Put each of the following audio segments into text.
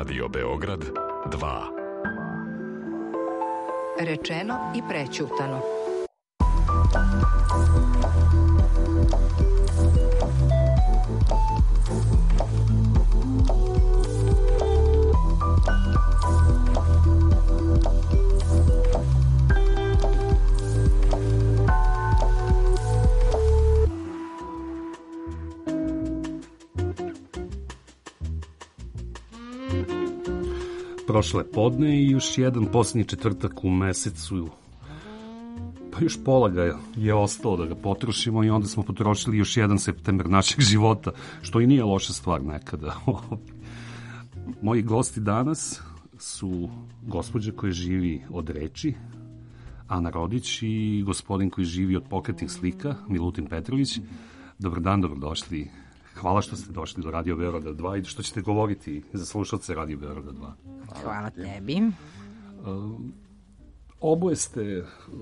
Radio Beograd 2. Rečeno i prećutano. Prošle podne i još jedan posljednji četvrtak u mesecu, pa još pola ga je ostalo da ga potrošimo i onda smo potrošili još jedan septembar našeg života, što i nije loša stvar nekada. Moji gosti danas su gospođa koja živi od reči, Ana Rodić, i gospodin koji živi od pokretnih slika, Milutin Petrović. Dobar dan, dobrodošli. Hvala što ste došli do Radio Beograda 2 i što ćete govoriti za slušalce Radio Beograda 2. Hvala tebi. Oboje ste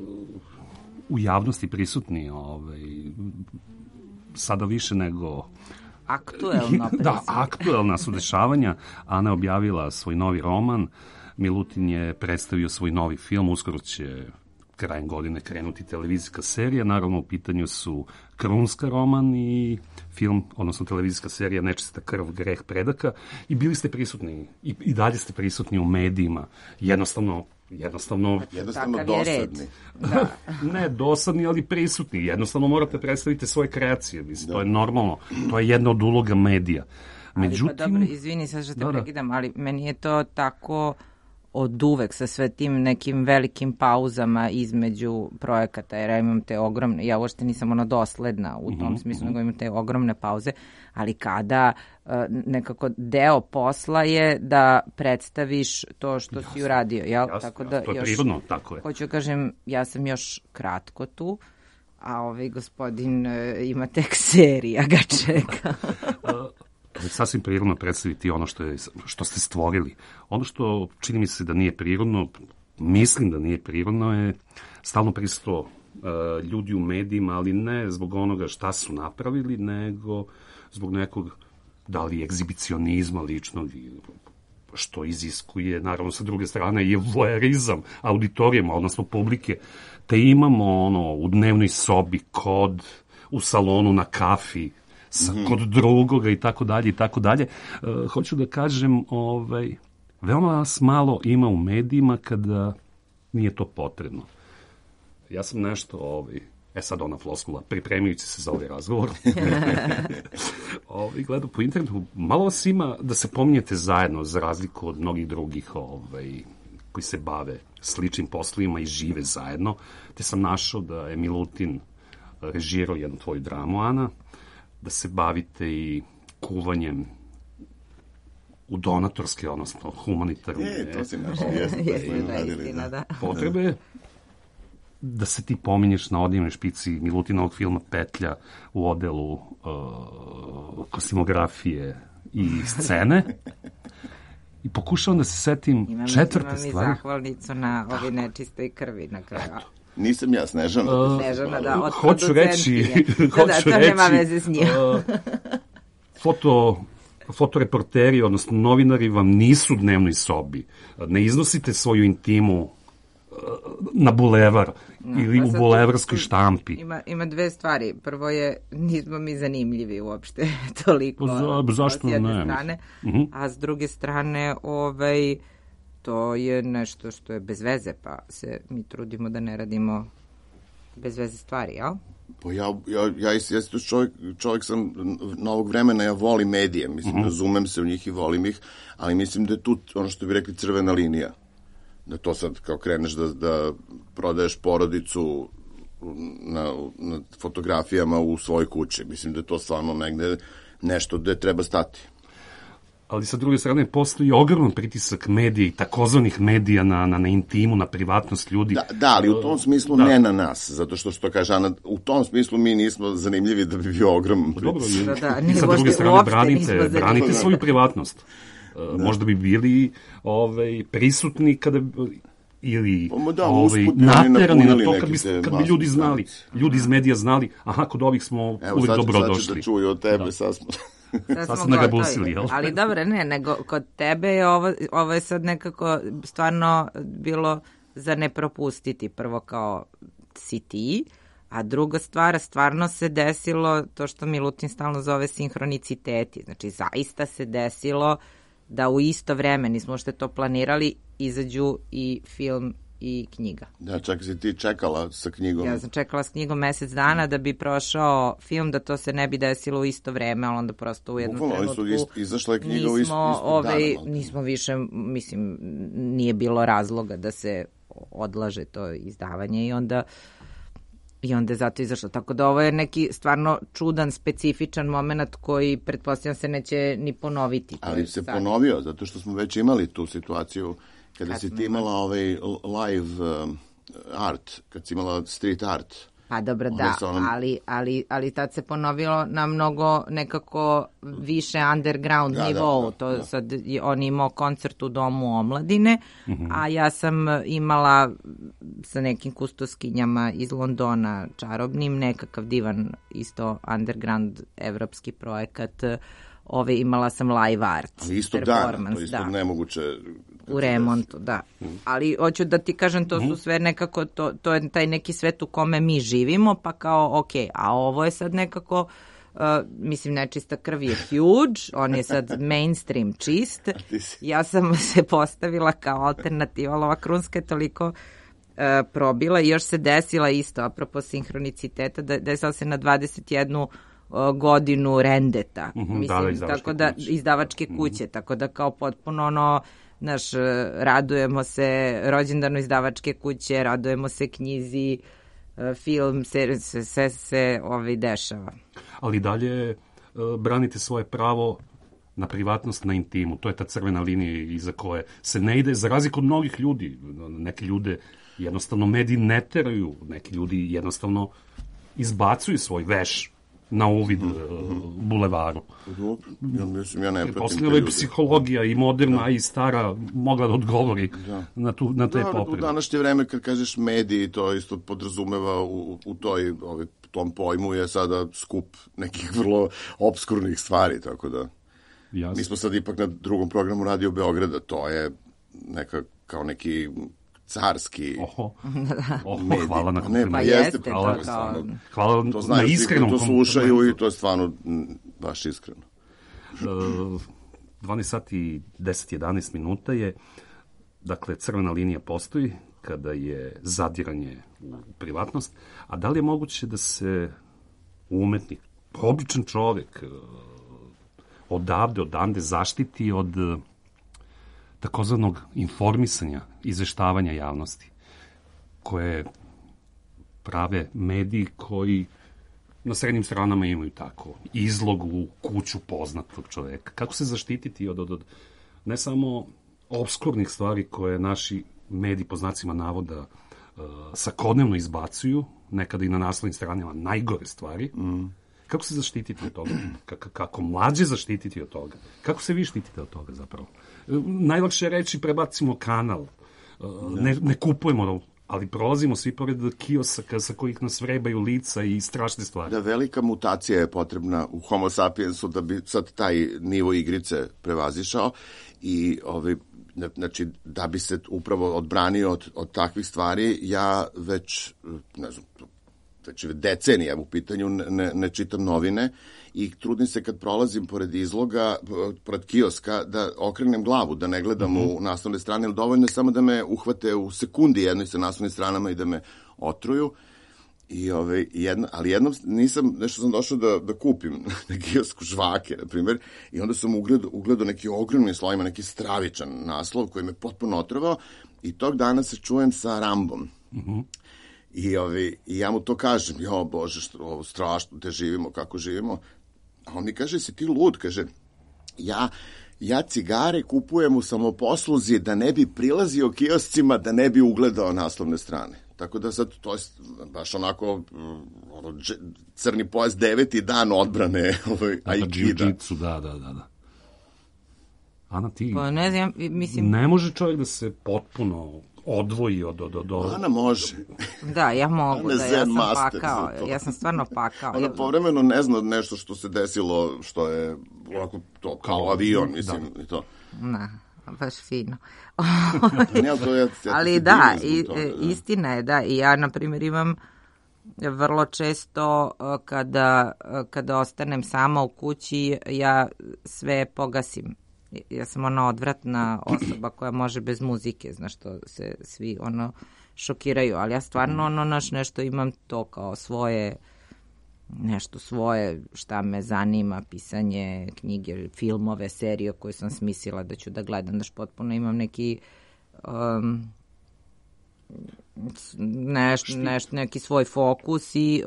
u javnosti prisutni, sada više nego... Aktuelno. Da, aktuelna su dešavanja. Ana je objavila svoj novi roman, Milutin je predstavio svoj novi film, uskoro će krajem godine krenuti televizijska serija. Naravno, u pitanju su Krunska roman i film, odnosno televizijska serija Nečista krv, greh predaka. I bili ste prisutni, i dalje ste prisutni u medijima. Jednostavno dosadni. Da. Ne dosadni, ali prisutni. Jednostavno morate predstaviti svoje kreacije. Mislim, to je normalno. To je jedna od uloga medija. Međutim, ali pa dobro, izvini, sad što te prekidam, ali meni je to tako od uvek sa sve tim nekim velikim pauzama između projekata, jer ja imam te ogromne, ja uopšte nisam dosledna u tom smislu, nego imam te ogromne pauze, ali kada nekako deo posla je da predstaviš to što si uradio, jel? Jasno, tako da to je prirodno, tako je. Hoću kažem, ja sam još kratko tu, a gospodin ima tek serija, ga čeka. Sasvim prirodno predstaviti ono što ste stvorili. Ono što čini mi se da nije prirodno, mislim da nije prirodno, je stalno prisustvo ljudi u medijima, ali ne zbog onoga šta su napravili, nego zbog nekog, da li egzibicionizma ličnog, što iziskuje, naravno, sa druge strane, je voajerizam auditorijama, odnosno publike. Te imamo u dnevnoj sobi, u salonu, na kafi, kod drugoga i tako dalje i tako dalje. Hoću da kažem, veoma vas malo ima u medijima kada nije to potrebno. Ja sam nešto, sad ona floskula, pripremajući se za ovaj razgovor, gledao po internetu, malo vas ima da se pominjete zajedno, za razliku od mnogih drugih koji se bave sličnim poslovima i žive zajedno, te sam našao da je Milutin režirao jednu tvoju dramu, Ana, da se bavite i kuvanjem u donatorske, odnosno humanitarne potrebe, da se ti pominješ na odjevnoj špici Milutinovog filma Petlja u odelu kostimografije i scene. I pokušavam da se setim četvrte stvari. Imam i zahvalnicu na ovi nečistoj krvi na kraju. Nisam ja Snežana. Snežana, da, od hoću reći, to nema veze s njim. Fotoreporteri, odnosno novinari vam nisu u dnevnoj sobi. Ne iznosite svoju intimu na bulevar ili u bulevarskoj štampi. Ima dve stvari. Prvo je, nismo mi zanimljivi uopšte toliko. Zašto s jedne ne? Strane, a s druge strane, to je nešto što je bez veze, pa se mi trudimo da ne radimo bez veze stvari, jel? Pa ja isto čovjek sam novog vremena, ja volim medije, mislim, razumem se u njih i volim ih, ali mislim da je tu, ono što bi rekli, crvena linija. Da to sad kao kreneš da prodaješ porodicu na fotografijama u svojoj kući. Mislim da je to stvarno negde nešto gde treba stati. Ali sa druge strane postoji ogroman pritisak medija i takozvanih medija na intimu, na privatnost ljudi. Da, ali u tom smislu ne na nas, zato što kaže Ana, u tom smislu mi nismo zanimljivi da bi bio ogroman pritisak. I sa druge strane branite svoju privatnost. Možda bi bili prisutni kada ili naterani na to kad bi ljudi iz medija znali, aha, kod ovih smo uvijek dobrodošli. Evo sad ću da čuju od tebe, sad smo... Sad smo nagabusili, jel? Ali dobro, ne, nego kod tebe je ovo je sad nekako stvarno bilo za ne propustiti. Prvo kao si ti, a druga stvar, stvarno se desilo to što Milutin stalno zove sinhroniciteti. Znači, zaista se desilo da u isto vreme, nismo što to planirali, izađu i film i knjiga. Da, čak si ti čekala sa knjigom. Ja sam čekala s knjigom mesec dana da bi prošao film, da to se ne bi desilo u isto vreme, ali onda prosto u jednom trenutku izašla je knjiga u isto dana. Nismo više, mislim, nije bilo razloga da se odlaže to izdavanje i onda je zato izašlo. Tako da ovo je neki stvarno čudan, specifičan moment koji pretpostavljam se neće ni ponoviti. Ali se ponovio, zato što smo već imali tu situaciju kada si ti imala ovaj live art, kad si imala street art. Pa dobro, da, ali tad se ponovilo na mnogo nekako više underground nivou. Sad on imao koncert u Domu omladine, a ja sam imala sa nekim kustoskinjama iz Londona čarobnim, nekakav divan isto underground evropski projekat. Imala sam live art. Ali isto dana, to isto nemoguće. U remontu, da. Ali hoću da ti kažem, to su sve nekako, to je taj neki svet u kome mi živimo, pa kao, ok, a ovo je sad nekako, mislim, Nečista krv je huge, on je sad mainstream čist. Ja sam se postavila kao alternativa, ali ova Krunska je toliko probila i još se desila isto, apropo sinhroniciteta, desila se na 21 godinu Rendeta. Mislim, tako da, izdavačke kuće, tako da kao potpuno radujemo se rođendanu izdavačke kuće, radujemo se knjizi, film, sve se dešava. Ali dalje branite svoje pravo na privatnost, na intimu. To je ta crvena linija iza koje se ne ide, za razliku od mnogih ljudi. Neki ljude jednostavno mediji ne teraju, neki ljudi jednostavno izbacuju svoj veš na uvid bulevaru. Ja ne pratim. Posljedno je psihologija i moderna i stara mogla da odgovori na te poprede. U današnje vreme kad kažeš mediji, to isto podrazumeva u tom pojmu je sada skup nekih vrlo obskurnih stvari, tako da mi smo sad ipak na drugom programu Radio Beograda, to je kao neki carski medij. Hvala na komplimentu. Hvala na iskrenom komplimentu. To slušaju i to je stvarno baš iskreno. 12 sati 10-11 minuta je, dakle, crvena linija postoji kada je zadiranje u privatnost, a da li je moguće da se umetnik, običan čovek, odande zaštiti od takozvanog informisanja, izveštavanja javnosti, koje prave mediji koji na srednjim stranama imaju tako izlog u kuću poznatog čoveka. Kako se zaštititi od ne samo obskurnih stvari koje naši mediji po znacima navoda svakodnevno izbacuju, nekada i na naslovnim stranama najgore stvari. Kako se zaštititi od toga? Kako mlađe zaštititi od toga? Kako se vi štitite od toga zapravo? Najlakše je reći prebacimo kanal, ne kupujemo, ali prolazimo svi pored kiosaka sa kojih nas vrebaju lica i strašne stvari. Da, velika mutacija je potrebna u Homo sapiensu da bi sad taj nivo igrice prevazišao i znači, da bi se upravo odbranio od takvih stvari, ja već, ne znam, već decenija u pitanju ne čitam novine i trudim se kad prolazim pored izloga, pored kioska, da okrenem glavu, da ne gledam u naslovne strane, ali dovoljno je samo da me uhvate u sekundi jednoj sa naslovnim stranama i da me otruju. Ali jednom nešto sam došao da kupim na kiosku žvake, na primjer, i onda sam ugledao neki ogromni slovima, neki stravičan naslov koji me potpuno otrovao i tog dana se čujem sa Rambom. I ja mu to kažem, jo Bože, ovo strašno, gde živimo, kako živimo. A on mi kaže, si ti lud, kaže, ja cigare kupujem u samoposluzi da ne bi prilazio kioscima, da ne bi ugledao naslovne strane. Tako da sad, to je baš onako crni pojas 9. dan odbrane Aikida. Jiu-jitsu, da. Ana, ti... Pa ne znam, mislim... Ne može čovjek da se potpuno odvoji od... Ana može. Da, ja mogu, ja sam pakao. Ja sam stvarno pakao. Ona povremeno ne zna nešto što se desilo, što je ovako to, kao avion, mislim, i to. Da, baš fino. Ali da, istina je, da, i ja, na primjer, imam vrlo često kada ostanem sama u kući, ja sve pogasim. Ja sam ona odvratna osoba koja može bez muzike, znaš što se svi šokiraju, ali ja stvarno nešto imam to kao svoje, nešto svoje šta me zanima, pisanje knjige, filmove, serije koje sam smislila da ću da gledam, znaš, potpuno imam neki neki svoj fokus i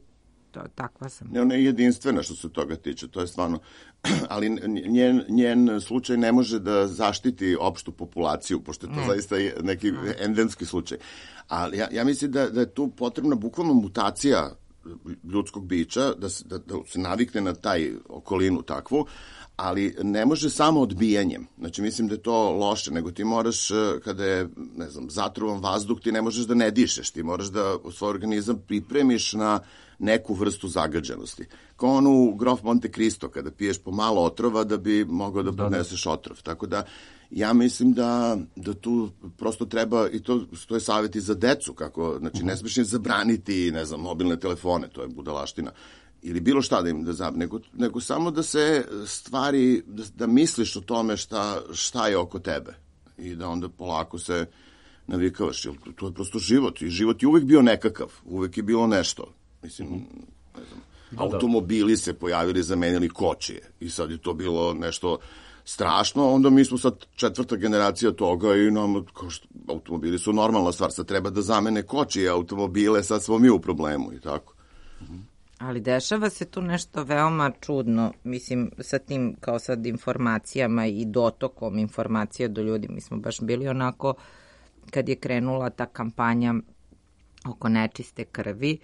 takva sam. Ne, ona je jedinstvena što se toga tiče, to je stvarno, ali njen slučaj ne može da zaštiti opštu populaciju, pošto je to zaista neki endemski slučaj. Ali ja mislim da je tu potrebna bukvalno mutacija ljudskog bića, da se navikne na taj okolinu takvu, ali ne može samo odbijanjem. Znači, mislim da je to loše, nego ti moraš, kada je, ne znam, zatrovan vazduh, ti ne možeš da ne dišeš, ti moraš da svoj organizam pripremiš na neku vrstu zagađenosti. Kao onu Grof Monte Cristo, kada piješ po malo otrova da bi mogao da podneseš otrov. Tako da, ja mislim da tu prosto treba, i to je savjet i za decu, kako, znači, ne smiješ im zabraniti, ne znam, mobilne telefone, to je budalaština, ili bilo šta da im nego samo da se stvari, da misliš o tome šta je oko tebe i da onda polako se navikavaš. To je prosto život i život je uvek bio nekakav, uvek je bilo nešto. Mislim, ne znam, automobili se pojavili, zamenili kočije i sad je to bilo nešto strašno, onda mi smo sad 4. generacija toga i nam, automobili su normalna stvar, sad treba da zamene kočije automobile, sad smo mi u problemu i tako. Ali dešava se tu nešto veoma čudno, mislim, sa tim kao sad informacijama i dotokom informacija do ljudi. Mi smo baš bili onako, kad je krenula ta kampanja oko nečiste krvi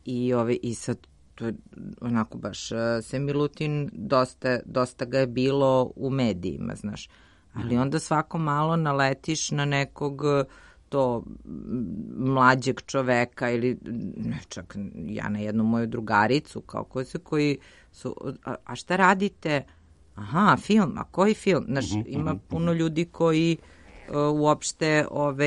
i sad to je onako baš se Milutin, dosta ga je bilo u medijima, znaš. Ali onda svako malo naletiš na nekog to mlađeg čoveka ili čak ja na jednu moju drugaricu koji su, a šta radite? Aha, film, a koji film? Znaš, ima puno ljudi koji uopšte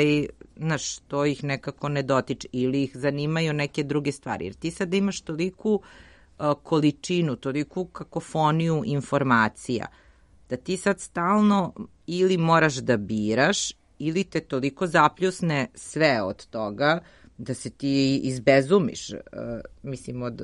znaš, to ih nekako ne dotiče ili ih zanimaju neke druge stvari. Jer ti sad imaš toliku količinu, toliku kakofoniju informacija da ti sad stalno ili moraš da biraš ili te toliko zapljusne sve od toga da se ti izbezumiš, mislim, od...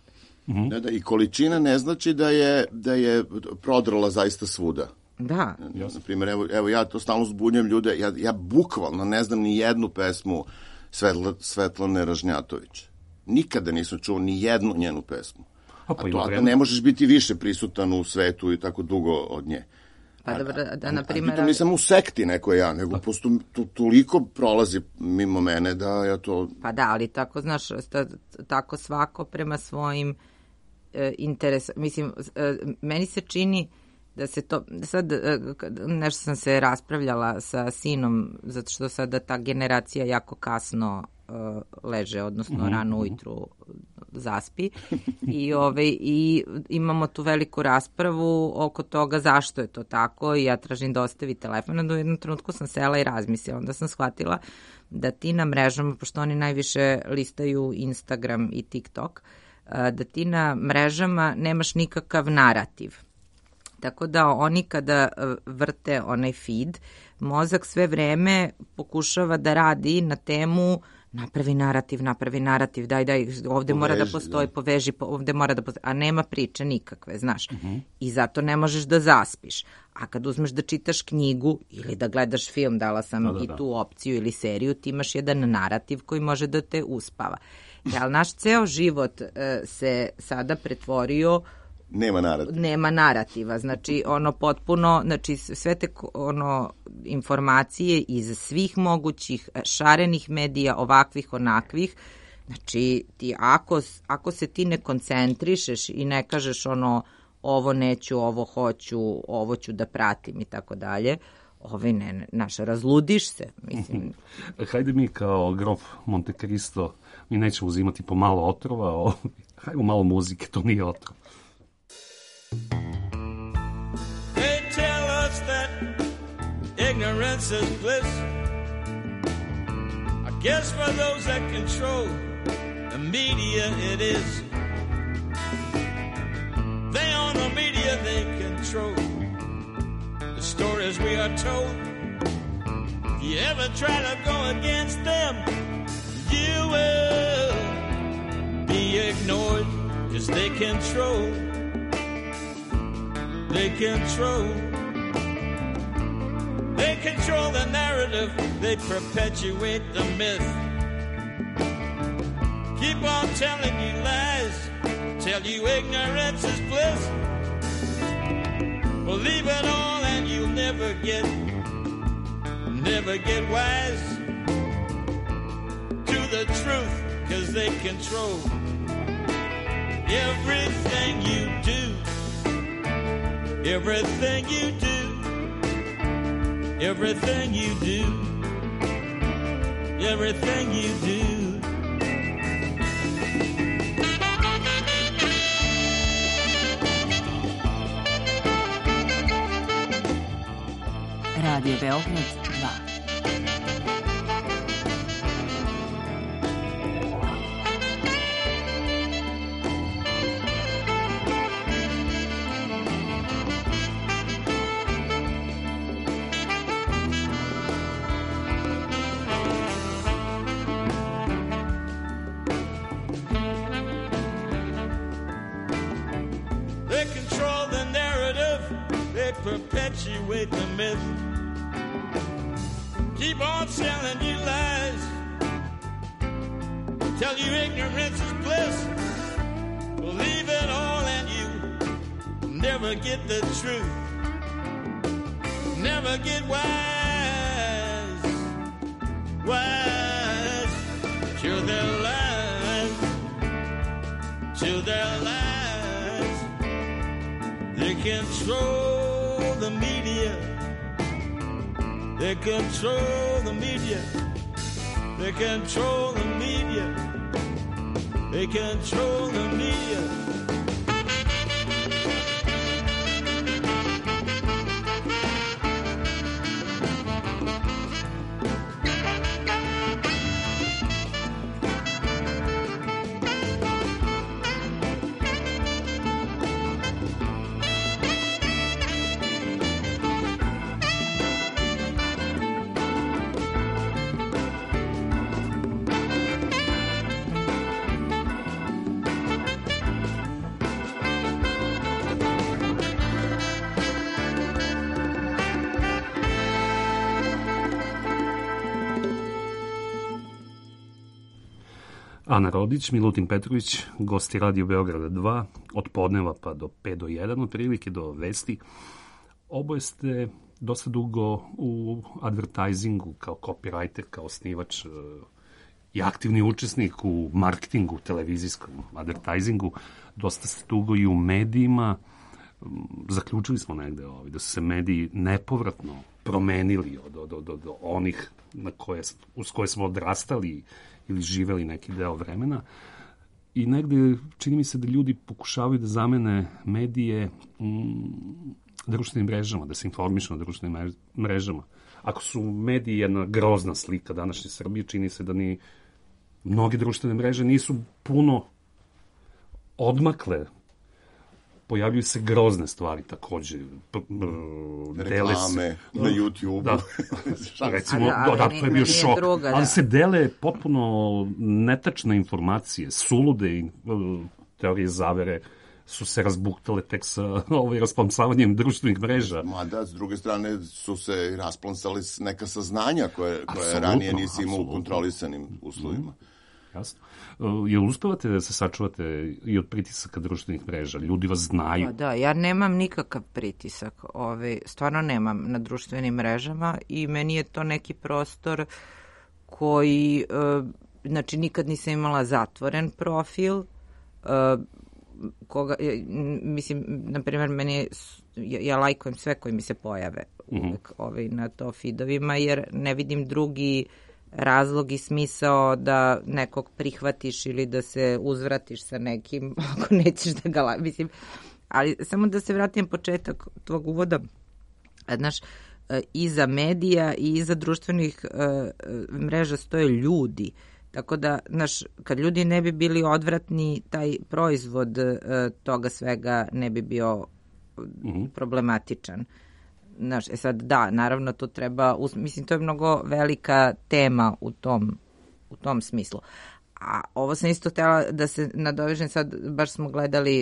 Da, i količina ne znači da je prodrala zaista svuda. Da. Na primjer, evo ja to stalno zbunjam ljude, ja bukvalno ne znam ni jednu pesmu Svetlane Ražnjatović. Nikada nisam čuo ni jednu njenu pesmu. A ne možeš biti više prisutan u svetu i tako dugo od nje. Pa dobro, na primjer... To nisam u sekti neko ja, nego posto toliko prolazi mimo mene da ja to... Pa da, ali tako, znaš, tako svako prema svojim interesom. Mislim, meni se čini da se to... Sad, nešto sam se raspravljala sa sinom, zato što sada ta generacija jako kasno leže, odnosno rano ujutru zaspi i imamo tu veliku raspravu oko toga zašto je to tako i ja tražim da ostavi telefon. U jednom trenutku sam sela i razmislila, onda sam shvatila da ti na mrežama, pošto oni najviše listaju Instagram i TikTok, da ti na mrežama nemaš nikakav narativ. Tako da oni kada vrte onaj feed, mozak sve vreme pokušava da radi na temu napravi narativ, daj, ovde mora da postoji, poveži, ovde mora da postoji, a nema priče nikakve, znaš. I zato ne možeš da zaspiš. A kad uzmeš da čitaš knjigu ili da gledaš film, dala sam i tu opciju ili seriju, ti imaš jedan narativ koji može da te uspava. Ali naš ceo život se sada pretvorio nema narativa, znači potpuno, znači sve te informacije iz svih mogućih šarenih medija, ovakvih, onakvih, znači ti ako se ti ne koncentrišeš i ne kažeš ovo neću, ovo hoću, ovo ću da pratim i tako dalje, razludiš se, mislim. Hajde mi kao Grof Monte Cristo, mi nećemo uzimati po malo otrova, hajmo malo muzike, to nije otrov. says bliss. I guess for those that control the media it is. They own the media, they control the stories we are told. If you ever try to go against them, you will be ignored, 'cause they control. They control. They control the narrative. They perpetuate the myth. Keep on telling you lies. Tell you ignorance is bliss. Believe it all and you'll never get wise to the truth, 'cause they control everything you do. Everything you do. Everything you do. Everything you do. Radio Beograd 2. They control the narrative. They perpetuate the myth. Keep on selling you lies. Tell you ignorance is bliss. Believe it all and you never get the truth. Never get wise. Wise to their lies. To their lies. They control the media. They control the media. They control the media. They control the media. Ana Rodić, Milutin Petrović, gosti Radio Beograda 2, od podneva pa do 5 do 1, otprilike do vesti. Oboje ste dosta dugo u advertisingu, kao copywriter, kao osnivač i aktivni učesnik u marketingu, televizijskom advertisingu. Dosta ste dugo i u medijima. Zaključili smo negde da su se mediji nepovratno promenili od onih uz koje smo odrastali ili živeli neki deo vremena. I negde čini mi se da ljudi pokušavaju da zamene medije društvenim mrežama, da se informišu na društvenim mrežama. Ako su mediji jedna grozna slika današnje Srbije, čini se da ni mnoge društvene mreže nisu puno odmakle. Pojavljuju se grozne stvari takođe. Reklame na YouTube. Da, recimo, to je bio šok. Ali se dele potpuno netačne informacije, sulude teorije zavere su se razbuktale tek sa rasplamsavanjem društvenih mreža. Mada, s druge strane, su se rasplansali neka saznanja koje ranije nisi imao u kontrolisanim uslovima. Jasno. Jel uspevate da se sačuvate i od pritisaka društvenih mreža? Ljudi vas znaju. Da, ja nemam nikakav pritisak. Stvarno nemam na društvenim mrežama i meni je to neki prostor koji, znači nikad nisam imala zatvoren profil, mislim, na primjer, ja lajkujem sve koji mi se pojave uvek na to feedovima, jer ne vidim drugi razlog i smisao da nekog prihvatiš ili da se uzvratiš sa nekim ako nećeš da ga mislim. Ali samo da se vratim početak tvog uvoda. Znaš, iza medija i iza društvenih mreža stoje ljudi. Tako da, kad ljudi ne bi bili odvratni, taj proizvod toga svega ne bi bio problematičan. Sad, da, naravno, to treba, mislim, to je mnogo velika tema u tom smislu. A ovo sam isto htjela da se nadovežem, sad baš smo gledali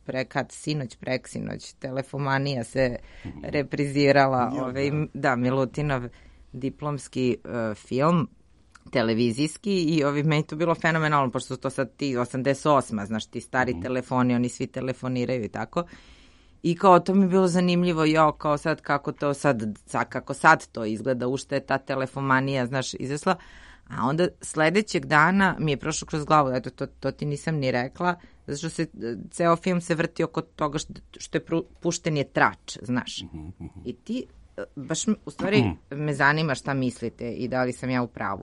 preksinoć, Telefomanija se reprizirala, Milutinov diplomski film, televizijski, i meni to bilo fenomenalno, pošto su to sad ti 88, znaš, ti stari telefoni, oni svi telefoniraju i tako. I kao to mi je bilo zanimljivo, kao sad kako sad to izgleda, ušte je ta telefomanija, znaš, izvesla. A onda sledećeg dana mi je prošlo kroz glavu, eto, to ti nisam ni rekla, zato što se ceo film se vrti oko toga što je pušten je trač, znaš. I ti, baš u stvari me zanima šta mislite i da li sam ja u pravu.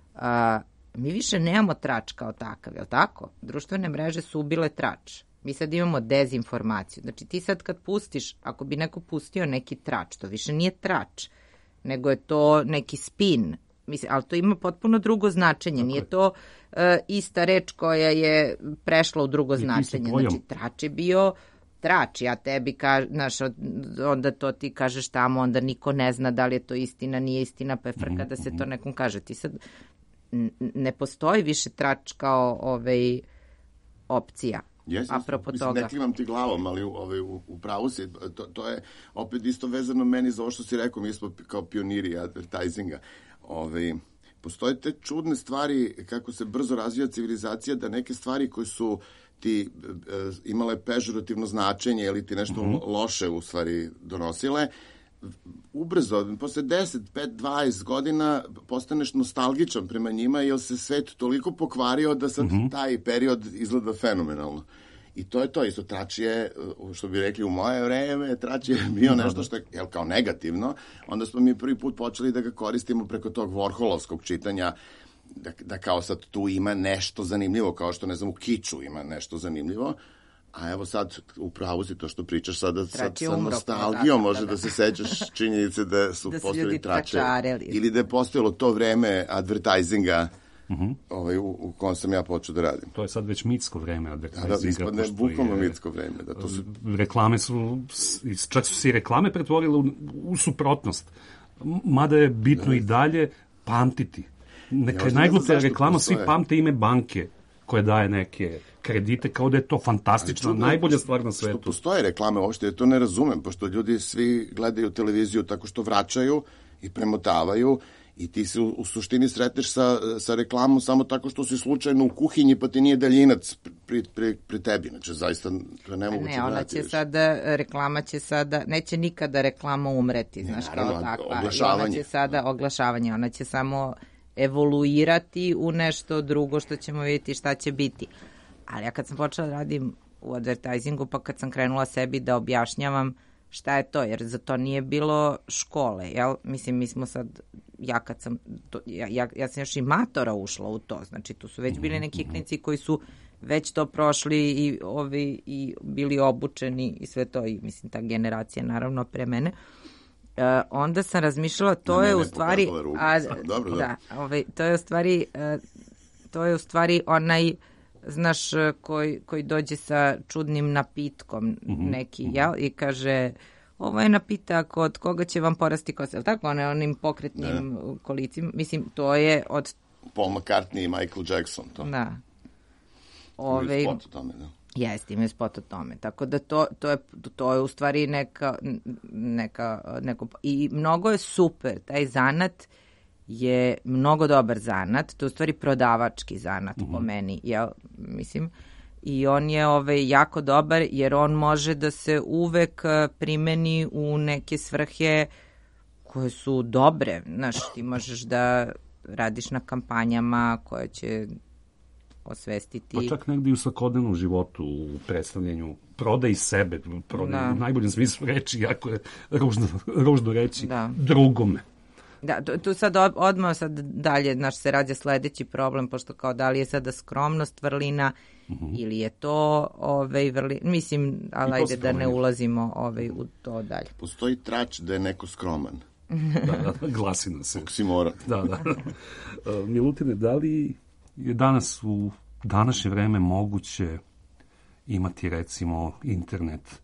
Mi više nemamo trač kao takav, je li tako? Društvene mreže su ubile trač. Mi sad imamo dezinformaciju. Znači ti sad kad pustiš, ako bi neko pustio neki trač, to više nije trač, nego je to neki spin. Mislim, ali to ima potpuno drugo značenje. Nije to ista reč koja je prešla u drugo značenje. Znači trač je bio trač. Ja tebi kažem, onda to ti kažeš tamo, onda niko ne zna da li je to istina, nije istina, pa je frka da se to nekom kaže. Ti sad ne postoji više trač kao opcija. Apropo toga. Ne klimam ti glavom, ali u pravu si. To je opet isto vezano meni za ovo što si rekao, mi smo kao pioniri advertisinga. Postoje te čudne stvari kako se brzo razvija civilizacija, da neke stvari koje su ti imale pežorativno značenje ili ti nešto loše u stvari donosile, ubrzo, posle 10, 5, 20 godina postaneš nostalgičan prema njima, jer se svet toliko pokvario da sad taj period izgleda fenomenalno. I to je to, isto trač je, što bi rekli u moje vreme, trač je bio nešto što je, kao negativno, onda smo mi prvi put počeli da ga koristimo preko tog Warholovskog čitanja, da kao sad tu ima nešto zanimljivo, kao što, ne znam, u kiču ima nešto zanimljivo, a evo sad, upravo si to što pričaš sada, sad sa nostalgijom može da se sećaš činjenice da su postojali trače, ili da je postojalo to vreme advertisinga, u kojem sam ja počeo da radim. To je sad već mitsko vreme advertisinga. Da, ispadne bukvalno mitsko vreme. Reklame su, čak su se i reklame pretvorile u suprotnost. Mada je bitno i dalje pamtiti. Neka je najgluplja reklama, svi pamte ime banke koja daje neke kredite, kao da je to fantastično, najbolja stvar na svetu. Što postoje reklame, uopšte to ne razumem, pošto ljudi svi gledaju televiziju tako što vraćaju i premotavaju, i ti se u suštini sretneš sa reklamom samo tako što si slučajno u kuhinji, pa ti nije daljinac pri tebi. Znači, zaista to je nemoguće gledati. Ona će sada, reklama će sada, neće nikada reklama umreti, znaš, kao takva. Ona će sada, oglašavanje, ona će samo evoluirati u nešto drugo što ćemo vidjeti šta će biti. Ali ja kad sam počela da radim u advertisingu, pa kad sam krenula sebi da objašnjavam šta je to, jer za to nije bilo škole, jel? Mislim, mi smo sad, ja sam još i matora ušla u to, znači tu su već bili neki klinici koji su već to prošli i bili obučeni i sve to, i mislim ta generacija naravno pre mene. Onda sam razmišljala, to je u stvari to je u stvari onaj, znaš, koji dođe sa čudnim napitkom neki, jel? I kaže, ovo je napitak od koga će vam porasti kosa, tako, onim pokretnim kolicima, mislim, to je od Paul McCartney i Michael Jackson, to. Da. Imaju spot o tome, da. Jeste, imaju spot o tome, tako da to je u stvari neko, i mnogo je super, taj zanat je mnogo dobar zanat, to je u stvari prodavački zanat po meni, ja mislim, i on je jako dobar jer on može da se uvek primeni u neke svrhe koje su dobre, znaš, ti možeš da radiš na kampanjama koje će osvestiti. Pa čak negdje u svakodnevnom životu, u predstavljanju, prodaj sebe, u najboljem smislu reči, jako je ružno reći, drugome. Da, tu sad odmah dalje, znaš, se rađa sledeći problem, pošto kao da li je sada skromnost vrlina ili je to vrlina, mislim, ali ajde da ne ulazimo u to dalje. Postoji trač da je neko skroman. Da, glasina se. Oksimora. Da. Milutine, da li je danas u današnje vreme moguće imati, recimo, internet,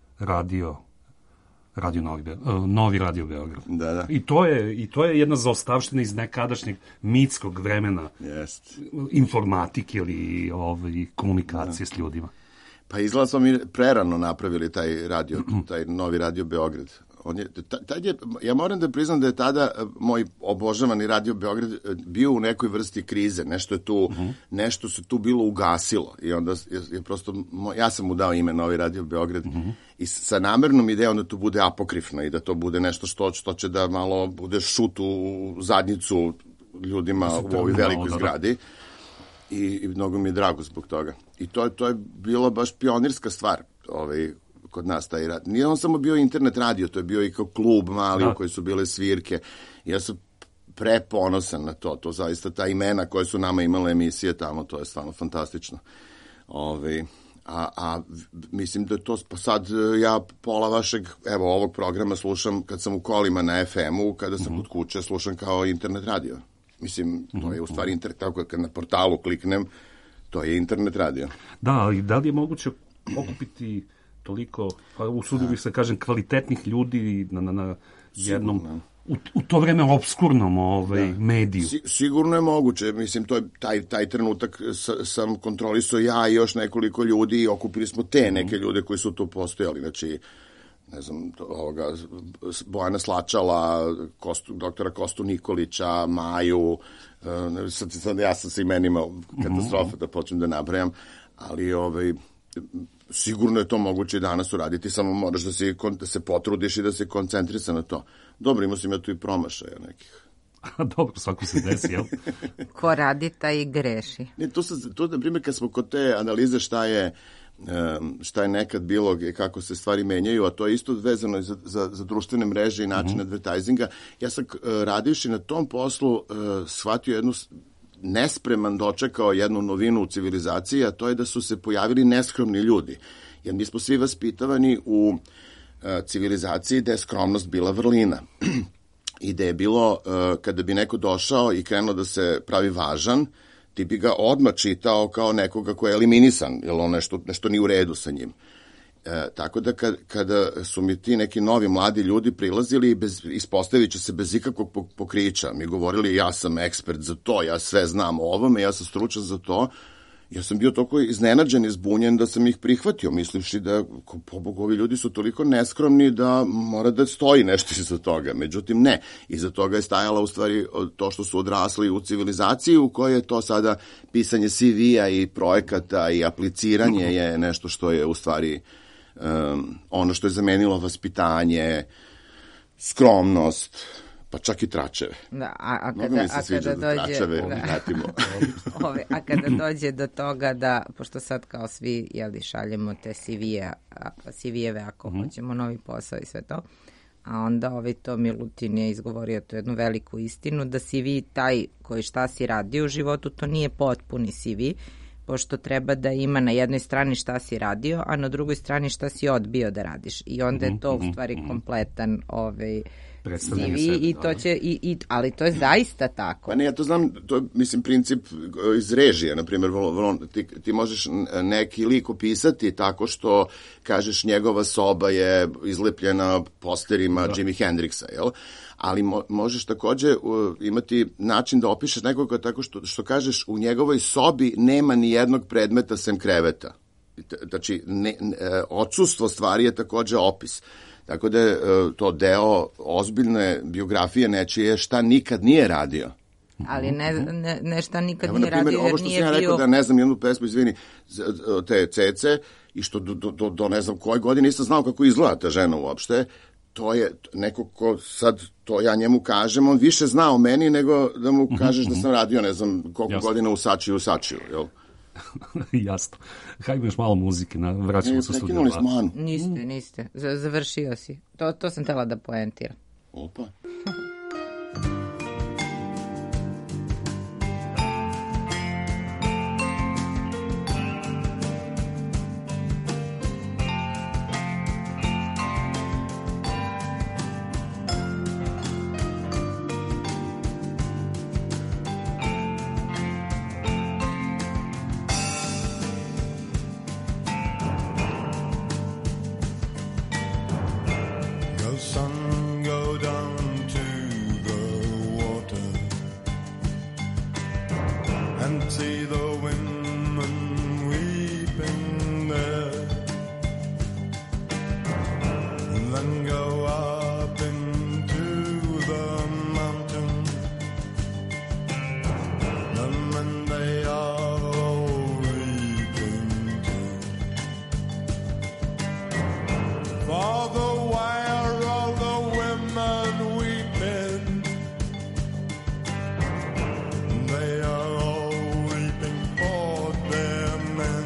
Novi radio Beograd? Da. I to je jedna zaostavština iz nekadašnjeg mitskog vremena informatike ili komunikacije s ljudima. Pa izgleda smo mi prerano napravili taj Novi radio Beograd. Ja moram da priznam da je tada moj obožavani radio Beograd bio u nekoj vrsti krize, nešto se tu bilo ugasilo i onda je prosto, ja sam mu dao ime Novi radio Beograd i sa namernom idejom da to bude apokrifno i da to bude nešto što će da malo bude šut u zadnjicu ljudima u ovoj velikoj zgradi. I mnogo mi je drago zbog toga. I to je bilo baš pionirska stvar kod nas taj rad. Nije on samo bio internet radio, to je bio i kao klub mali u kojoj su bile svirke. Ja sam preponosan na to. To zaista ta imena koje su nama imale emisije tamo, to je stvarno fantastično. A mislim da to sad ja pola vašeg, ovog programa slušam kad sam u kolima na FM-u, kada sam kod kuće slušam kao internet radio. Mislim, to je u stvari internet, tako kad na portalu kliknem, to je internet radio. Da, ali da li je moguće okupiti toliko, usudio bih se kažem, kvalitetnih ljudi na jednom, u to vreme obskurnom mediju? Sigurno je moguće. Mislim, to je taj trenutak sam kontrolisao ja i još nekoliko ljudi i okupili smo te neke ljude koji su tu postojali. Znači, ne znam, Bojana Slačala, doktora Kostu Nikolića, Maju, sad ja sam sa imenima katastrofa da počnem da nabrajam, ali sigurno je to moguće i danas uraditi, samo moraš da se potrudiš i da se koncentriša na to. Dobro, imao sam ja tu i promašaja nekih. Dobro, svako se desi, jel? Ko radi, taj i greši. To, na primjer, kad smo kod te analize šta je nekad bilo i kako se stvari menjaju, a to je isto vezano za društvene mreže i način advertisinga. Ja sam radivši na tom poslu shvatio nespreman dočekao jednu novinu u civilizaciji, a to je da su se pojavili neskromni ljudi. Jer mi smo svi vaspitavani u civilizaciji da je skromnost bila vrlina. I da je bilo, kada bi neko došao i krenuo da se pravi važan, ti bi ga odmah čitao kao nekoga ko je eliminisan, jer on nešto nije u redu sa njim. Tako da kada su mi ti neki novi mladi ljudi prilazili, ispostavit će se bez ikakvog pokrića, mi govorili ja sam ekspert za to, ja sve znam o ovome, ja sam stručan za to, ja sam bio toliko iznenađen i zbunjen da sam ih prihvatio, mislivši da, pobogu, ovi ljudi su toliko neskromni da mora da stoji nešto iza toga. Međutim, ne. Iza toga je stajala u stvari to što su odrasli u civilizaciji u kojoj je to sada pisanje CV-a i projekata i apliciranje je nešto što je u stvari ono što je zamenilo vaspitanje, skromnost, pa čak i tračeve. Da, a kada dođe do toga da, pošto sad kao svi šaljemo te CV-eve ako hoćemo novi posao i sve to, a onda to Milutin je izgovorio to jednu veliku istinu, da CV taj koji šta si radio u životu, to nije potpuni CV, pošto treba da ima na jednoj strani šta si radio, a na drugoj strani šta si odbio da radiš. I onda je to u stvari kompletan CV i to će, ali to je zaista tako. Pa ne, ja to znam, to je, mislim, princip iz režije, na primjer, ti možeš neki lik opisati tako što kažeš njegova soba je izlepljena posterima Jimi Hendrixa, jel? Ali možeš takođe imati način da opišeš nekoga tako što kažeš u njegovoj sobi nema ni jednog predmeta sem kreveta. Znači, odsustvo stvari je takođe opis. Tako da je to deo ozbiljne biografije nečije šta nikad nije radio. Ali ne šta nikad nije radio jer nije bio... Ovo što sam ja rekao da ne znam jednu pesmu, izvini, te Cece, i što do ne znam koje godine nisam znao kako izgleda ta žena uopšte, to je neko ko sad, to ja njemu kažem, on više zna o meni nego da mu kažeš da sam radio ne znam koliko godina u Sačiju, jel? Jasno. Hajde još malo muzike, vraćamo se u studiju 2. Niste. Završio si. To sam htjela da poentiram. Opa. see the women weeping there, and then go up into the mountain, and when they are all weeping too. Father, why are all the women weeping? They are all weeping for their men.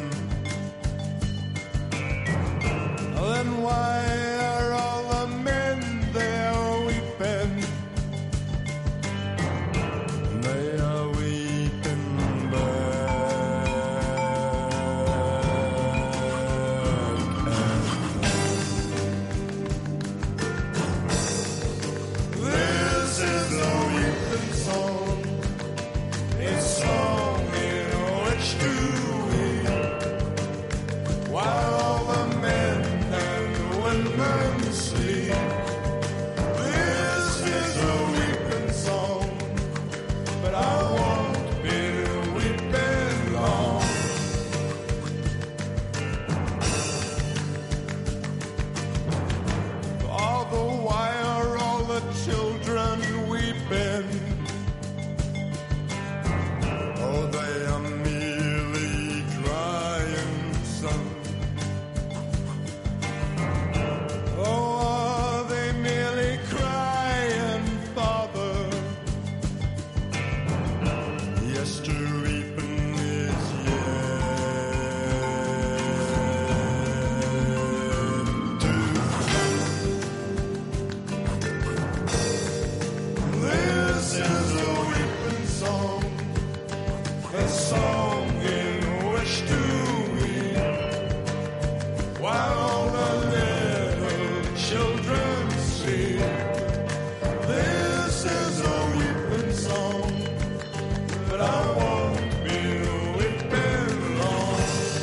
Then why are all the men there weeping? They are weeping This is the weeping song, a song in which to weep, while all the men and women sleep. This is a weeping song, but I won't be weeping long. Father, why are all the children weeping? Oh, they are merely crying, son. Oh, are they merely crying, Father? Yes, to weeping is yet to This is a weeping song, a song in which to weep, while all the little children sleep. This is a weeping song, but I won't be weeping long.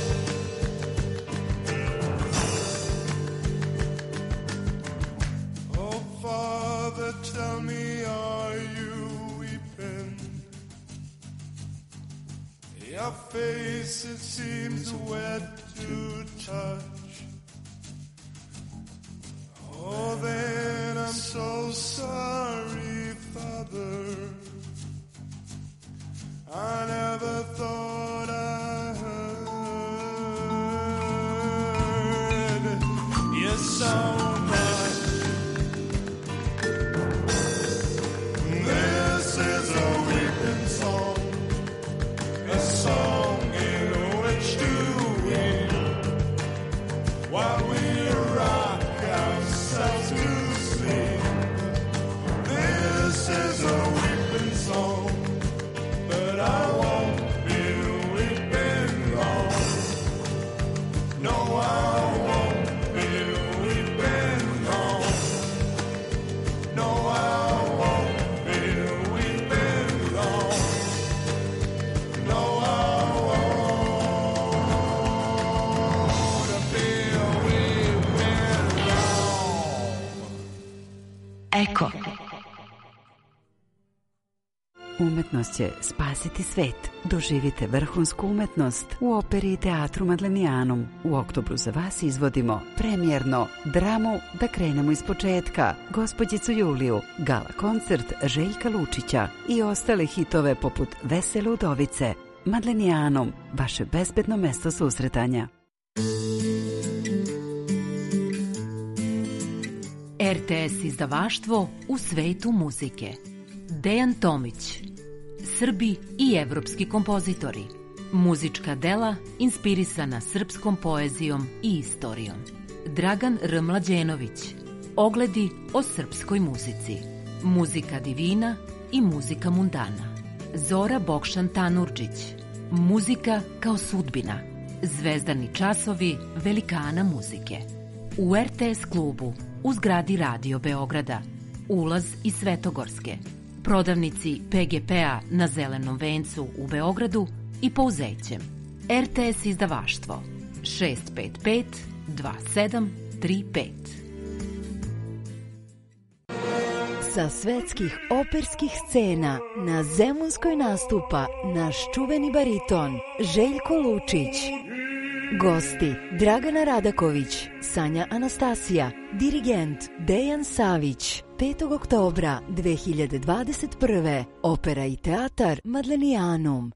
Oh, Father, tell me, are you weeping? Your face, it seems wet to touch. Oh, then I'm so sorry, Father. I never thought I heard you so much. This is a weeping song, a song in which to weep, while we rock ourselves to sleep. This is a weeping song, but I won't be weeping long. No, I won't be weeping long. No, I won't be weeping long. No, I won't be weeping long. Eko. Umetnost će spasiti svet. Doživite vrhunsku umetnost u operi i teatru Madlenijanum. U oktobru za vas izvodimo premijerno dramu Da krenemo iz početka, Gospođicu Juliju, gala koncert Željka Lučića i ostale hitove poput Vesele udovice. Madlenijanum, vaše bezbedno mesto susretanja. RTS izdavaštvo u svetu muzike. Dejan Tomić. Srbi i evropski kompozitori. Muzička dela inspirisana srpskom poezijom i istorijom. Dragan R. Mlađenović. Ogledi o srpskoj muzici. Muzika divina i muzika mundana. Zora Bokšan Tanurđić. Muzika kao sudbina. Zvezdani časovi velikana muzike. U RTS klubu u zgradi Radio Beograda. Ulaz iz Svetogorske. Prodavnici PGP-a na Zelenom vencu u Beogradu i Pouzećem. RTS izdavaštvo 655 2735. sa svetskih operskih scena na Zemunskoj nastupa naš čuveni bariton Željko Lučić. Gosti Dragana Radaković, Sanja Anastasija, dirigent Dejan Savić. 5. oktobra 2021. Opera i teatar Madlenijanum.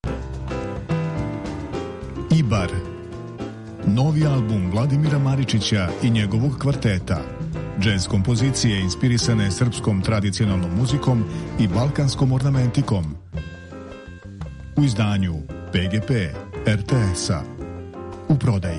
Ibar. Novi album Vladimira Maričića i njegovog kvarteta. Džez kompozicije inspirisane srpskom tradicionalnom muzikom i balkanskom ornamentikom. U izdanju PGP RTS-a. U prodaji.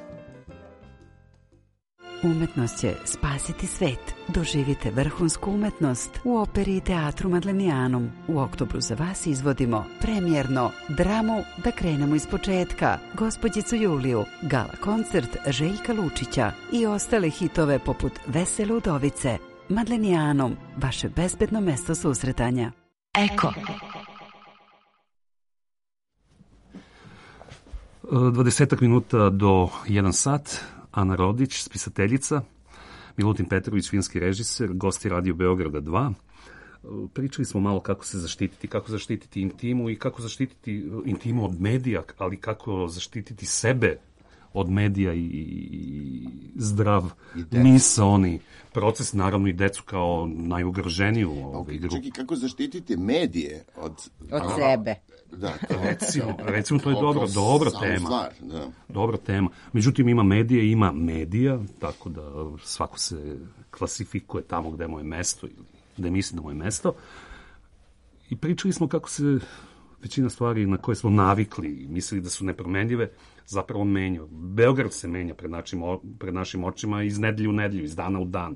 Umetnost će spasiti svet. Doživite vrhunsku umetnost u operi i teatru Madlenijanum. U oktobru za vas izvodimo premijerno dramu Da krenemo iz početka, Gospođicu Juliju, gala koncert Željka Lučića i ostale hitove poput Vesele udovice. Madlenijanum, vaše bezbedno mesto susretanja. Eko. 20 minuta do 1 sat. Ana Rodić, spisateljica, Milutin Petrović, filmski režiser, gosti Radio Beograda 2. Pričali smo malo kako se zaštititi, kako zaštititi intimu i kako zaštititi intimu od medija, ali kako zaštititi sebe od medija i zdrav misaoni proces, naravno i decu kao najugroženiju grupu. Čekaj, kako zaštititi medije od sebe? Da, recimo to je dobra tema. Da. Dobra tema. Međutim, ima medija, tako da svako se klasifikuje tamo gde mu je mesto ili gde misli da mu je mesto. I pričali smo kako se većina stvari na koje smo navikli i mislili da su nepromenljive, zapravo menjaju. Beograd se menja pred našim očima iz nedelje u nedelju, iz dana u dan.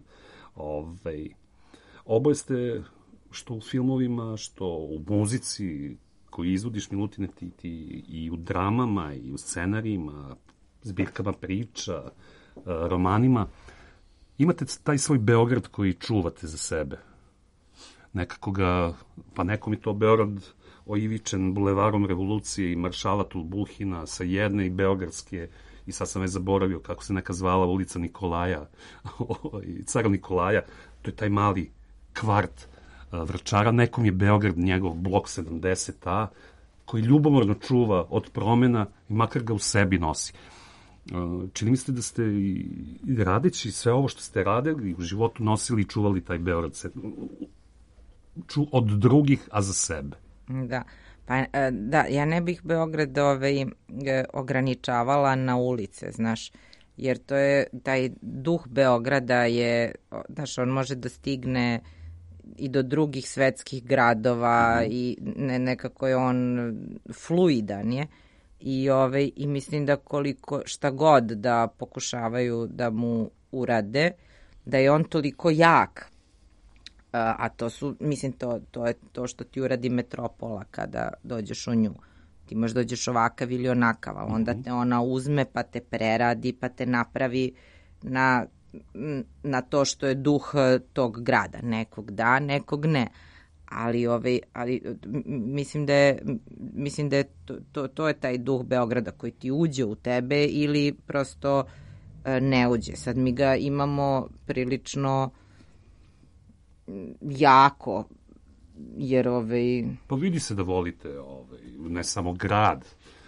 Oboje ste što u filmovima, što u muzici koju izvodiš, Milutine, ti i u dramama, i u scenarijima, zbirkama priča, romanima. Imate taj svoj Beograd koji čuvate za sebe. Nekako ga, pa nekom je to Beograd oivičen bulevarom Revolucije i Maršala Tulbuhina sa jedne i Beogradske, i sad sam već zaboravio kako se neka zvala ulica Nikolaja, cara Nikolaja, to je taj mali kvart Vračara. Nekom je Beograd njegov blok 70A, koji ljubomorno čuva od promena i makar ga u sebi nosi. Čini mi se da ste i radeći sve ovo što ste radili u životu nosili i čuvali taj Beograd od drugih, a za sebe. Da. Ja ne bih Beograd ograničavala na ulice, znaš, jer to je, taj duh Beograda je, znaš, on može da stigne i do drugih svetskih gradova i nekako je on fluidan je i mislim da koliko šta god da pokušavaju da mu urade, da je on toliko jak, a to su, mislim, to je to što ti uradi metropola kada dođeš u nju. Ti možeš dođeš ovakav ili onakav, ali onda te ona uzme pa te preradi pa te napravi na to što je duh tog grada. Nekog da, nekog ne. Ali mislim da je to je taj duh Beograda koji ti uđe u tebe ili prosto ne uđe. Sad mi ga imamo prilično jako, jer Pa vidi se da volite ne samo grad,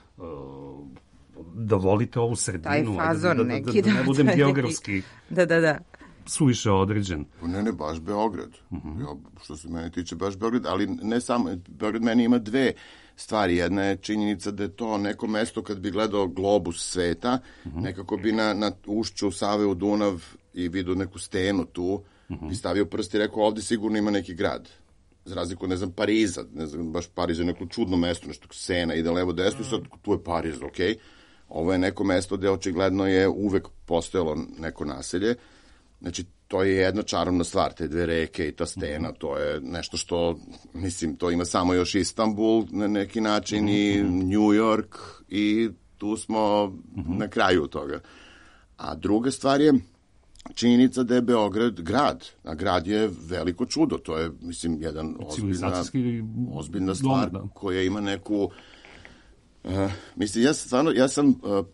da volite ovu sredinu. Taj fazon neki, da ne budem geografski suviše određen. Ne, baš Beograd. Što se mene tiče, baš Beograd, ali ne samo, Beograd meni ima dve stvari. Jedna je činjenica da je to neko mesto kad bi gledao globus sveta, nekako bi na ušću Save u Dunav i vidio neku stenu tu, bi stavio prst i rekao, ovde sigurno ima neki grad. Za razliku, ne znam, Pariza, ne znam, baš Pariz je neko čudno mesto, nešto Sena ide levo desno i sad tu je Pariz, okej. Ovo je neko mesto gde očigledno je uvek postojalo neko naselje. Znači, to je jedna čarobna stvar, te dve reke i ta stena, to je nešto što, mislim, to ima samo još Istanbul na neki način i New York i tu smo na kraju toga. A druga stvar je činjenica da je Beograd grad, a grad je veliko čudo, to je, mislim, jedan ozbiljna stvar koja ima neku... mislim, ja sam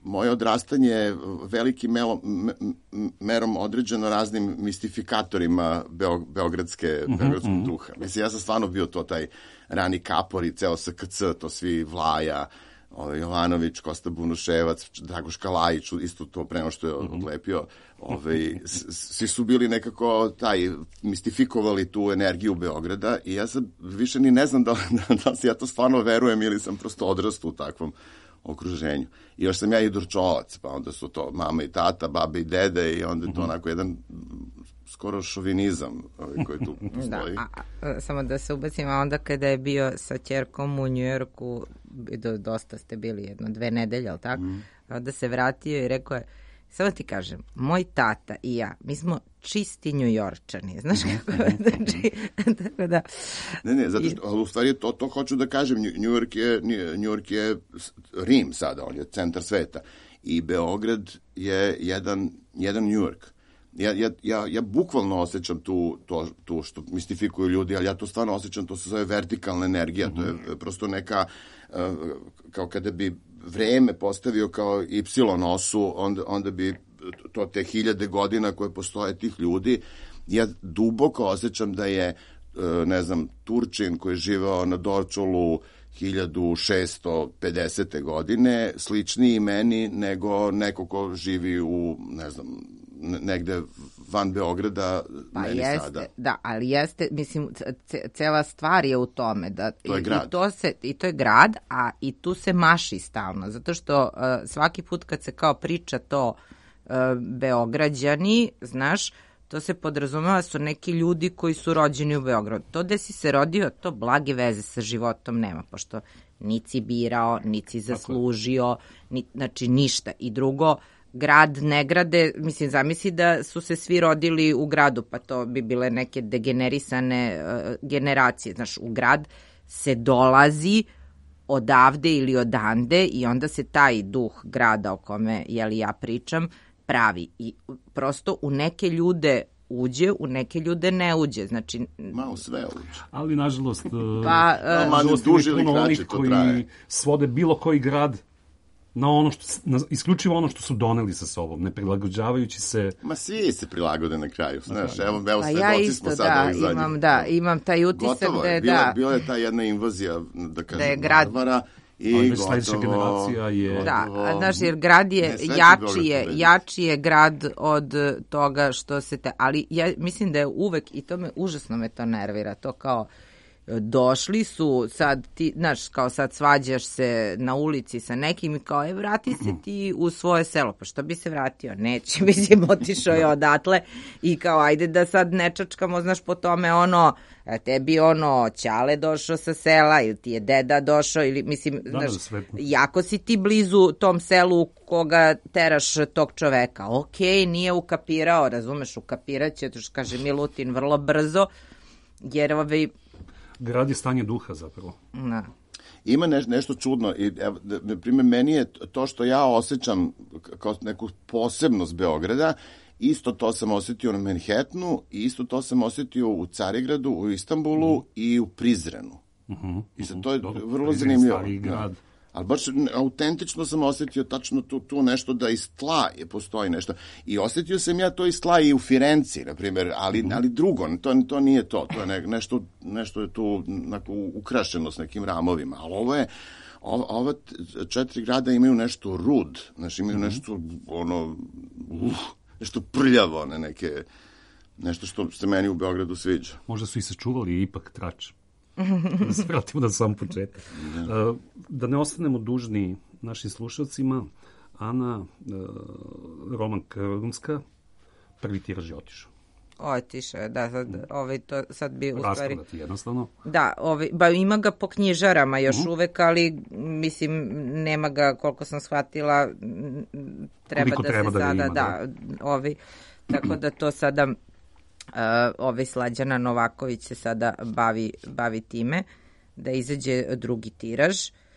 moje odrastanje je velikim merom određeno raznim mistifikatorima beogradskog duha. Mislim, ja sam stvarno bio to taj rani Kapor i ceo SKC, to svi Vlaja, Jovanović, Kosta Bunuševac, Dragoška Lajić, isto to prema što je odlepio. Svi su bili nekako mistifikovali tu energiju Beograda i ja sad više ni ne znam da se ja to stvarno verujem ili sam prosto odrastao u takvom okruženju. I još sam ja i Durčovac, pa onda su to mama i tata, babe i dede i onda je to onako jedan skoro šovinizam koji tu postoji. Da, samo da se ubacim, a onda kada je bio sa ćerkom u Njujorku, dosta ste bili 2 nedelje, ali tako? Onda se vratio i rekao je, samo ti kažem, moj tata i ja, mi smo čisti Njujorčani, znaš kako? Znači, tako da... Ne, zato što, ali u stvari to hoću da kažem, Njujork je Rim sada, on je centar sveta i Beograd je jedan Njujork. Ja bukvalno osjećam tu što mistifikuju ljudi, ali ja to stvarno osjećam, to se zove vertikalna energija, to je prosto neka, kao kada bi vreme postavio kao Y osu, onda bi to te 1000 godina koje postoje tih ljudi, ja duboko osjećam da je, ne znam, Turčin koji je živeo na Dorčolu 1650. godine sličniji meni nego neko ko živi u, ne znam, negde van Beograda, meni sada. Da, ali jeste, mislim, cela stvar je u tome da to je grad. I to je grad, a i tu se maši stalno, zato što svaki put kad se kao priča to Beograđani, znaš, to se podrazumeva su neki ljudi koji su rođeni u Beogradu. To gde si se rodio, to blage veze sa životom nema, pošto nici birao, nici zaslužio, znači ništa. I drugo, grad ne grade, mislim, zamisli da su se svi rodili u gradu, pa to bi bile neke degenerisane generacije. Znaš, u grad se dolazi odavde ili odande i onda se taj duh grada o kome ja pričam pravi. I prosto u neke ljude uđe, u neke ljude ne uđe. Znači, malo sve uđe. Ali, nažalost, duže ili kraće to traje. Koji svode bilo koji grad na ono isključivo ono što su doneli sa sobom, ne prilagođavajući se... Ma svi se prilagode na kraju, znaš, evo svedoci smo sad ovih zadnjih. Imam taj utisak gotovo je, bila je ta jedna invazija, da kažem, Varvara, i gotovo... Sledeća generacija je... Da, znaš, jer grad je jači je grad od toga što se ali ja mislim da je uvek, i to užasno me to nervira, to kao došli su, sad ti, znaš, kao sad svađaš se na ulici sa nekim i kao, vrati se ti u svoje selo. Pa što bi se vratio? Neće, mislim, otišao je odatle i kao, ajde da sad ne čačkamo, znaš, po tome tebi ćale došao sa sela ili ti je deda došao ili, mislim, znaš, jako si ti blizu tom selu koga teraš tog čoveka. Okej, nije ukapirao, razumeš, ukapiraće, to što kaže Milutin vrlo brzo, jer grad je stanje duha zapravo. Da. Ima nešto čudno i, na primjer, meni je to što ja osjećam kao neku posebnost Beograda, isto to sam osjetio na Manhattanu i isto to sam osjetio u Carigradu, u Istanbulu i u Prizrenu. I sad to je vrlo zanimljivo. Grad. Ali baš autentično sam osjetio tačno tu nešto da iz tla postoji nešto. I osjetio sam ja to iz tla i u Firenci, na primjer, ali drugo, to nije to. To je nešto je tu ukrašeno s nekim ramovima. Ali ova 4 grada imaju nešto rud, znači imaju nešto nešto prljavo, nešto što se meni u Beogradu sviđa. Možda su i sačuvali ipak trač. Da se vratimo na sam početak. Da ne ostanemo dužni našim slušalcima, Ana, roman Krunska, prvi tiraž je otišao. Otišao je, da, sad bi u stvari... Rasprodati jednostavno. Da, ima ga po knjižarama još uvek, ali mislim, nema ga, koliko sam shvatila, treba da tako da to sada... Slađana Novaković se sada bavi time da izađe drugi tiraž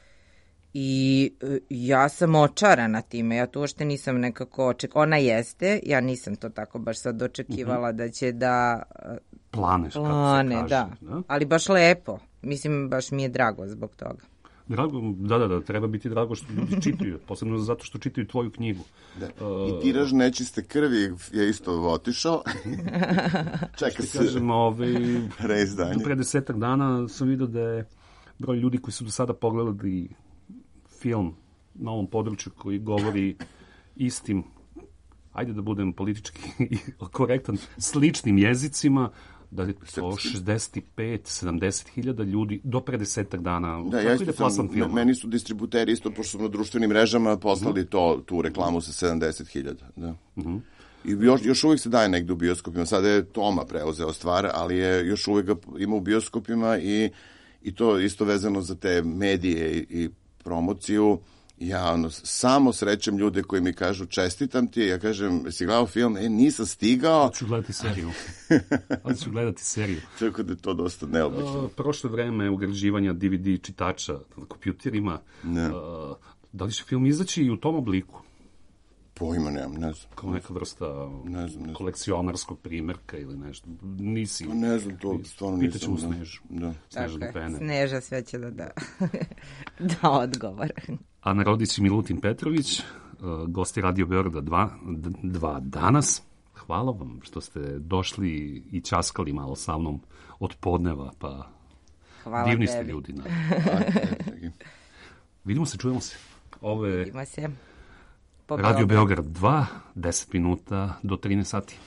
i ja sam očarana time, ja to uopšte nisam nekako ona jeste, ja nisam to tako baš sad očekivala da će da plane, da, ali baš lepo, mislim baš mi je drago zbog toga. Drago, da, treba biti drago što ljudi čitaju, posebno zato što čitaju tvoju knjigu. Da. I tiraž nečiste krvi je isto otišao. Čeka se reizdanje. Pre 10 dana sam vidio da je broj ljudi koji su do sada pogledali film na ovom području koji govori istim, ajde da budem politički korektan, sličnim jezicima, da je to 65-70 hiljada ljudi do pre 10 dana. Da, ja isto sam, meni su distributeri isto, pošto smo na društvenim mrežama poslali tu reklamu sa 70 hiljada. Da. I još uvijek se daje negde u bioskopima. Sada je Toma preuzeo stvar, ali je još uvijek ima u bioskopima i to isto vezano za te medije i promociju. Ja samo srećem ljude koji mi kažu čestitam ti, ja kažem, si gledao film? Nisam stigao. Ali ću gledati seriju. Tako da je to dosta neobično. Prošle vreme ugrađivanja DVD čitača na kompjuterima, da li će film izaći i u tom obliku? Pojma nemam, ne znam. Kao neka vrsta kolekcionarskog primjerka ili nešto. Nisi. Ne znam, to stvarno nisam. Pitaćemo Snežu. Sneža da krene. Sneža sve će da odgovor. Ana Rodić i Milutin Petrović, gosti Radio Beograda 2 danas. Hvala vam što ste došli i ćaskali malo sa mnom od podneva, pa hvala divni tebi. Ste ljudi. Vidimo se, čujemo se. Vidimo se. Radio Beograd 2, 10 minuta do 13 sati.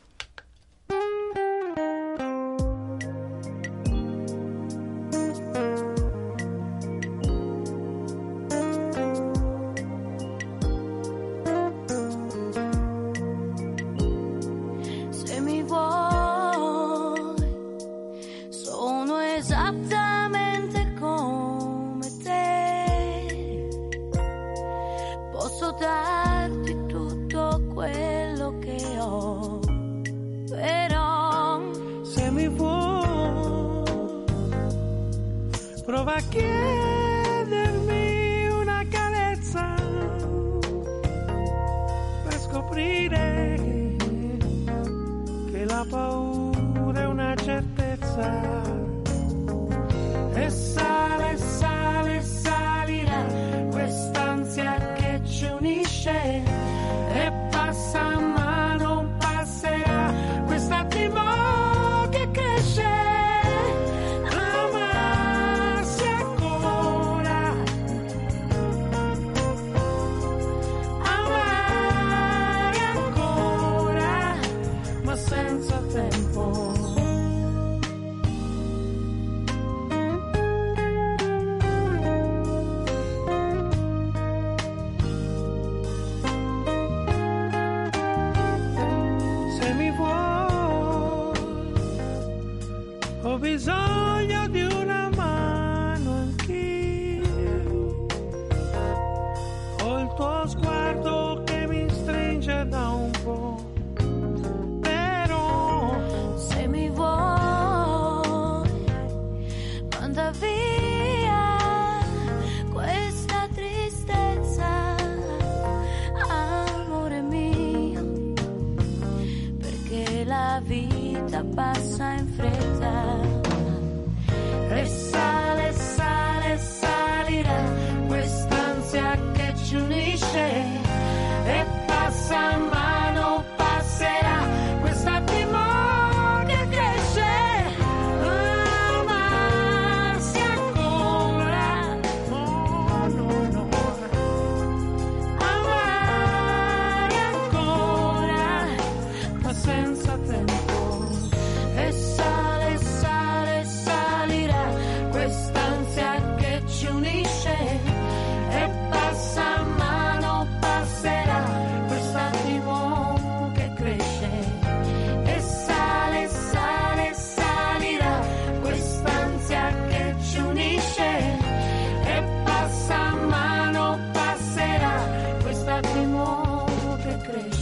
Se mi vuoi, sono esattamente come te. Posso darti tutto quello che ho, però se mi vuoi, prova a chiedermi una carezza per scoprire che la paura è una certezza. E sale, sale, salirà quest'ansia che ci unisce e passa ma non passerà quest'attimo che cresce. Amarsi ancora, amare ancora, ma senza tempo. Ho bisogno di una mano anch'io, ho il tuo sguardo che mi stringe da un po', però se mi vuoi, manda via questa tristezza, amore mio, perché la vita passa in fretta. E sale, sale, salirà quest'ansia che ci unisce e passa ma non passerà quest'attimo che cresce. Amarsi ancora, no, no, no, amare ancora, ma senza tempo. E sale, sale, salirà quest'ansia che ci unisce e passa ma non passerà quest'attimo che cresce. E sale, sale, salirà quest'ansia che ci unisce e passa ma non passerà quest'attimo che cresce.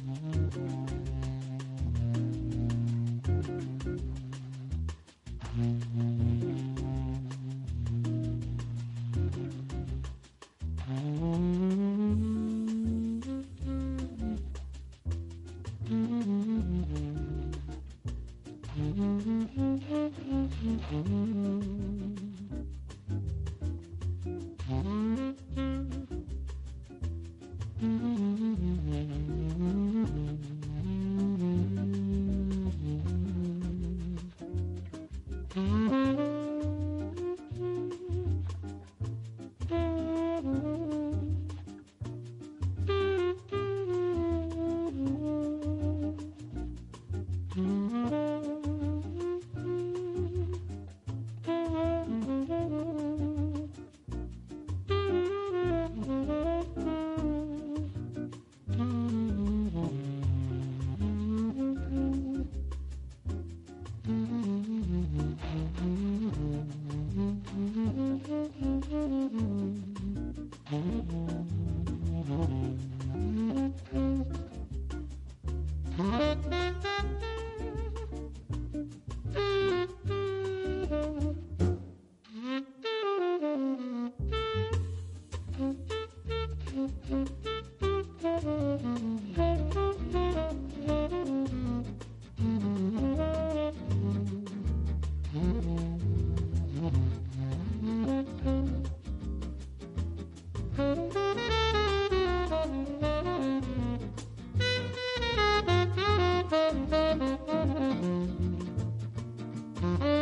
Mm-hmm.